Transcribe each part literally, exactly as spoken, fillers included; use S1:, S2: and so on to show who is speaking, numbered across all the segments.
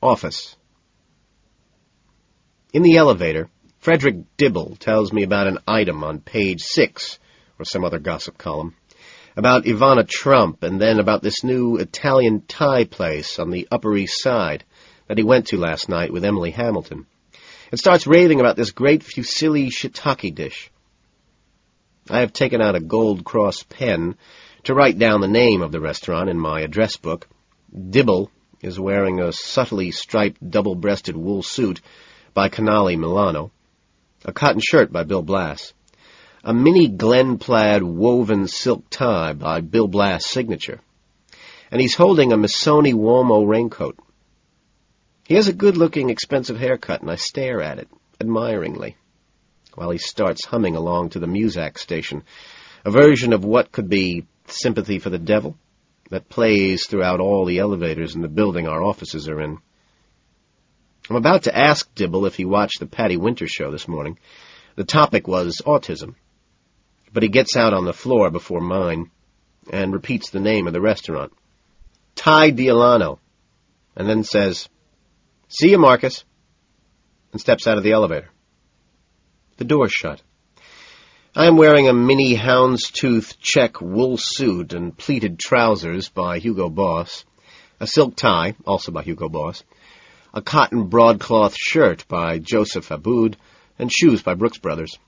S1: Office. In the elevator, Frederick Dibble tells me about an item on page six, or some other gossip column, about Ivana Trump, and then about this new Italian Thai place on the Upper East Side that he went to last night with Emily Hamilton, and starts raving about this great fusilli shiitake dish. I have taken out a gold cross pen to write down the name of the restaurant in my address book. Dibble is wearing a subtly striped double-breasted wool suit by Canali Milano, a cotton shirt by Bill Blass, a mini Glen plaid woven silk tie by Bill Blass' signature, and he's holding a Missoni Uomo raincoat. He has a good-looking, expensive haircut, and I stare at it, admiringly, while he starts humming along to the Muzak station, a version of what could be Sympathy for the Devil, that plays throughout all the elevators in the building our offices are in. I'm about to ask Dibble if he watched the Patty Winter show this morning. The topic was autism. But he gets out on the floor before mine and repeats the name of the restaurant, Thai Dialano, and then says, "See you, Marcus," and steps out of the elevator. The door's shut. I am wearing a mini houndstooth check wool suit and pleated trousers by Hugo Boss, a silk tie, also by Hugo Boss, a cotton broadcloth shirt by Joseph Aboud, and shoes by Brooks Brothers.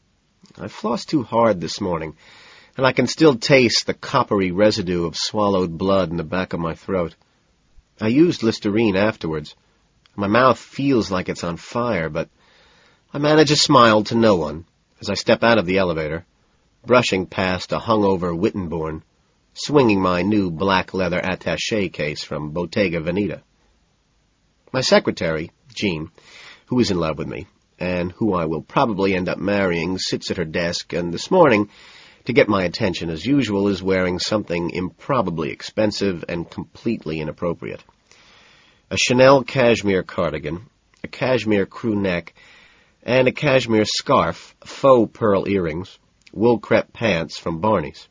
S1: I flossed too hard this morning, and I can still taste the coppery residue of swallowed blood in the back of my throat. I used Listerine afterwards. My mouth feels like it's on fire, but I manage a smile to no one as I step out of the elevator, brushing past a hungover Wittenborn, swinging my new black leather attaché case from Bottega Veneta. My secretary, Jean, who is in love with me, and who I will probably end up marrying, sits at her desk, and this morning, to get my attention as usual, is wearing something improbably expensive and completely inappropriate. A Chanel cashmere cardigan, a cashmere crew neck, and a cashmere scarf, faux pearl earrings, wool crepe pants from Barney's.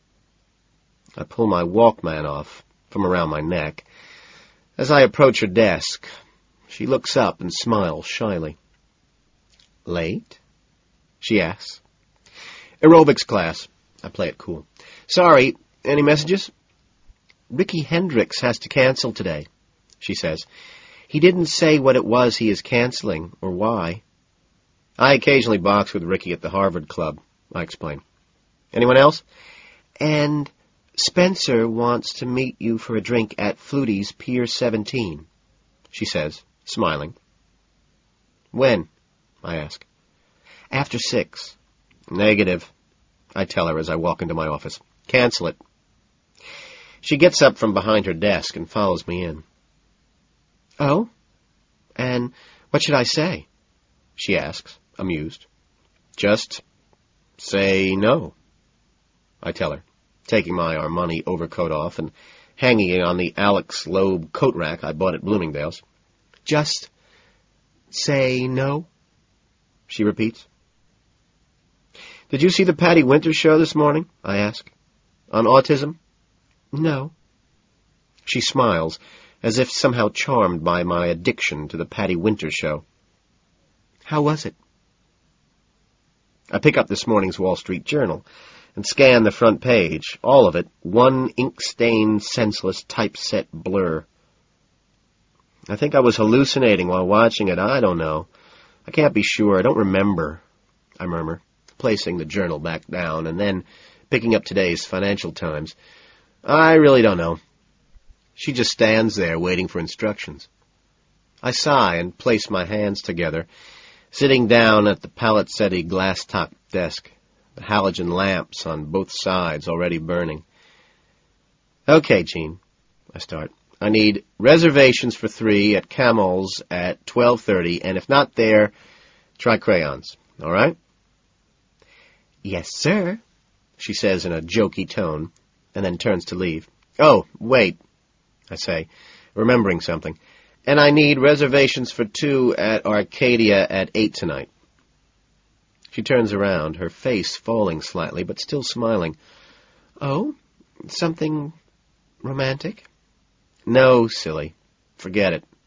S1: I pull my Walkman off from around my neck. As I approach her desk, she looks up and smiles shyly. "Late?" she asks. "Aerobics class." I play it cool. "Sorry, any messages?" "Ricky Hendricks has to cancel today," she says. "He didn't say what it was he is canceling, or why." "I occasionally box with Ricky at the Harvard Club," I explain. "Anyone else?" "And Spencer wants to meet you for a drink at Flutie's Pier seventeen, she says, smiling. "When?" I ask. "After six." "Negative," I tell her as I walk into my office. "Cancel it." She gets up from behind her desk and follows me in. "Oh? And what should I say?" she asks, amused. "Just say no," I tell her, taking my Armani overcoat off and hanging it on the Alex Loeb coat rack I bought at Bloomingdale's. "Just say no?" she repeats. "Did you see the Patty Winter show this morning?" I ask. "On autism?" "No." She smiles, as if somehow charmed by my addiction to the Patty Winter show. "How was it?" I pick up this morning's Wall Street Journal and scan the front page, all of it one ink-stained, senseless typeset blur. I think I was hallucinating while watching it. I don't know. I can't be sure. I don't remember, I murmur, placing the Journal back down and then picking up today's Financial Times. I really don't know. She just stands there waiting for instructions. I sigh and place my hands together, sitting down at the Palazzetti glass-topped desk, the halogen lamps on both sides already burning. "Okay, Jean," I start. "I need reservations for three at Camel's at twelve thirty, and if not there, try crayons, all right?" "Yes, sir," she says in a jokey tone, and then turns to leave. "Oh, wait," I say, remembering something. "And I need reservations for two at Arcadia at eight tonight." She turns around, her face falling slightly, but still smiling. "Oh, something romantic?" "No, silly. Forget it.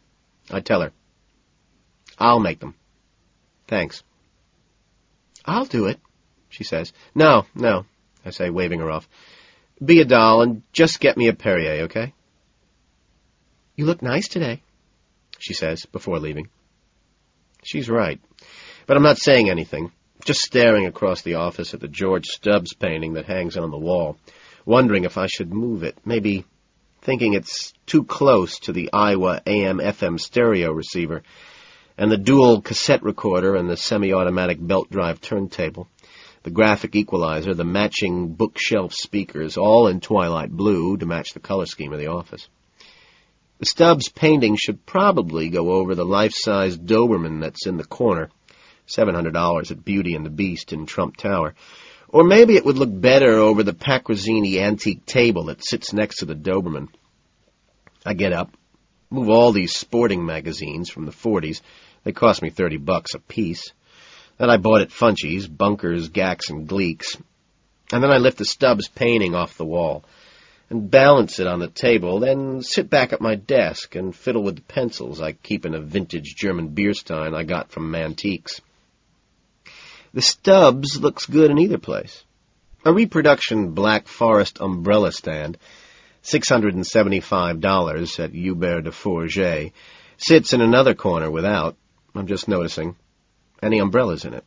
S1: I tell her. I'll make them. Thanks. I'll do it, she says. No, no, I say, waving her off. Be a doll and just get me a Perrier, okay? You look nice today, she says, before leaving. She's right, but I'm not saying anything, just staring across the office at the George Stubbs painting that hangs on the wall, wondering if I should move it, maybe thinking it's too close to the Iowa A M F M stereo receiver and the dual cassette recorder and the semi-automatic belt drive turntable, the graphic equalizer, the matching bookshelf speakers, all in twilight blue to match the color scheme of the office. The Stubbs painting should probably go over the life-size Doberman that's in the corner, seven hundred dollars at Beauty and the Beast in Trump Tower. Or maybe it would look better over the Pacquazzini antique table that sits next to the Doberman. I get up, move all these sporting magazines from the forties. They cost me thirty bucks a piece. Then I bought at Funchies, Bunkers, Gax, and Gleeks. And then I lift the Stubbs painting off the wall and balance it on the table, then sit back at my desk and fiddle with the pencils I keep in a vintage German beer stein I got from Mantiques. The Stubbs looks good in either place. A reproduction Black Forest umbrella stand, six hundred seventy-five dollars at Hubert de Fourget, sits in another corner without, I'm just noticing, any umbrellas in it.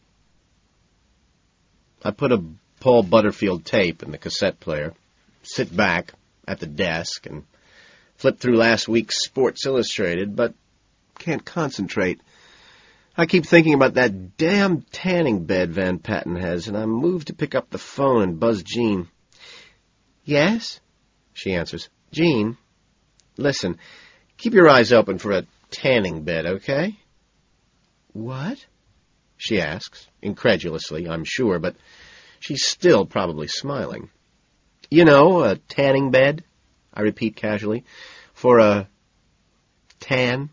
S1: I put a Paul Butterfield tape in the cassette player, sit back at the desk and flip through last week's Sports Illustrated, but can't concentrate. I keep thinking about that damn tanning bed Van Patten has, and I move to pick up the phone and buzz Jean. Yes? She answers. Jean, listen, keep your eyes open for a tanning bed, okay? What? She asks, incredulously, I'm sure, but she's still probably smiling. You know, a tanning bed, I repeat casually, for a tan.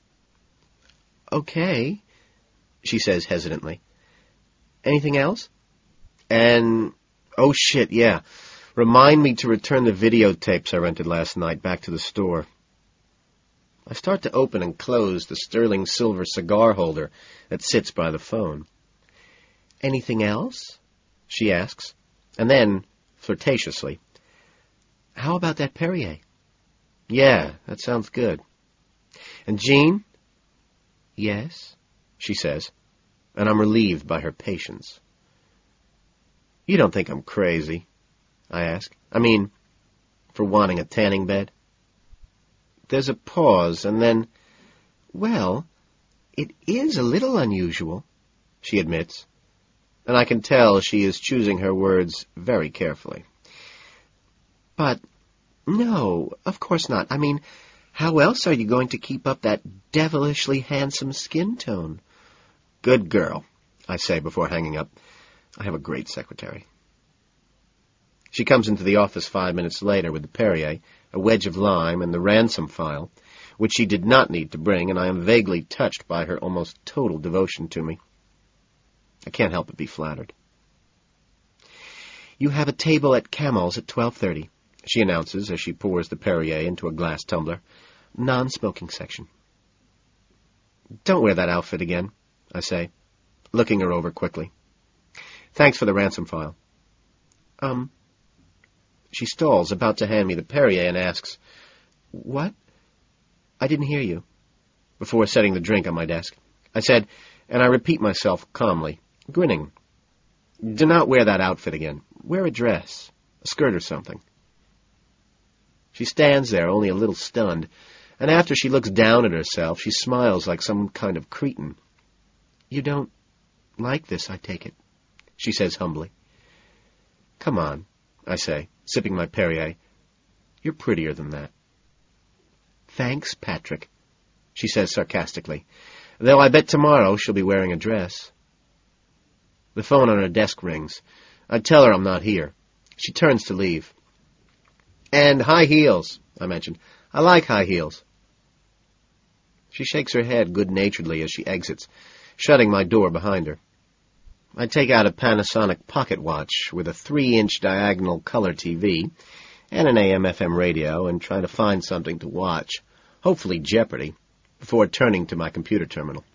S1: Okay, she says hesitantly. Anything else? And, oh shit, yeah, remind me to return the videotapes I rented last night back to the store. I start to open and close the sterling silver cigar holder that sits by the phone. Anything else? She asks, and then, flirtatiously, how about that Perrier? Yeah, that sounds good. And Jean? Yes, she says, and I'm relieved by her patience. You don't think I'm crazy, I ask. I mean, for wanting a tanning bed? There's a pause, and then, well, it is a little unusual, she admits, and I can tell she is choosing her words very carefully. But, no, of course not. I mean, how else are you going to keep up that devilishly handsome skin tone? Good girl, I say before hanging up. I have a great secretary. She comes into the office five minutes later with the Perrier, a wedge of lime, and the ransom file, which she did not need to bring, and I am vaguely touched by her almost total devotion to me. I can't help but be flattered. You have a table at Camel's at twelve thirty, she announces as she pours the Perrier into a glass tumbler. Non-smoking section. Don't wear that outfit again, I say, looking her over quickly. Thanks for the ransom file. Um, she stalls, about to hand me the Perrier, and asks, What? I didn't hear you, before setting the drink on my desk. I said, and I repeat myself calmly, grinning, do not wear that outfit again. Wear a dress, a skirt or something. She stands there, only a little stunned, and after she looks down at herself, she smiles like some kind of cretin. You don't like this, I take it, she says humbly. Come on, I say, sipping my Perrier. You're prettier than that. Thanks, Patrick, she says sarcastically, though I bet tomorrow she'll be wearing a dress. The phone on her desk rings. I tell her I'm not here. She turns to leave. And high heels, I mentioned. I like high heels. She shakes her head good-naturedly as she exits, shutting my door behind her. I take out a Panasonic pocket watch with a three-inch diagonal color T V and an A M F M radio and try to find something to watch, hopefully Jeopardy, before turning to my computer terminal.